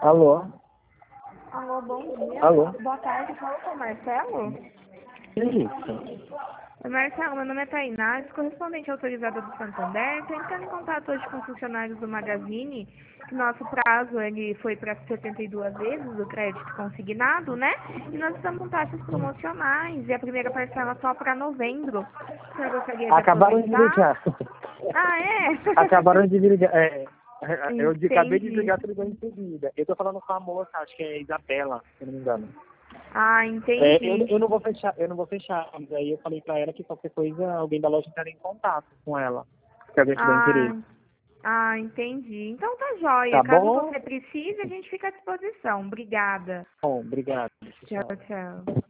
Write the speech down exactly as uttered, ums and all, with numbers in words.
Alô? Alô, bom dia. Alô? Boa tarde, fala com o Marcelo. Que isso? Oi, Marcelo, meu nome é Tainá, sou correspondente autorizada do Santander. Estou entrando em contato hoje com funcionários do Magazine, que nosso prazo ele foi para setenta e duas vezes o crédito consignado, né? E nós estamos com taxas promocionais e a primeira parcela só para novembro. O senhor gostaria de Acabaram de aproveitar? ligar. Ah, é? Acabaram de ligar. É, eu de- acabei de Entendi. ligar tudo em seguida. Eu tô falando com a moça, acho que é Isabela, se eu não me engano. Ah, É, eu, entendi. eu não vou fechar, eu não vou fechar, mas aí eu falei pra ela que qualquer coisa, alguém da loja entraria em contato com ela, se alguém tiver Ah, interesse. ah, entendi. Então tá joia. Tá Caso bom? você precise, a gente fica à disposição. Obrigada. Bom, obrigado. Tchau, Tchau. tchau.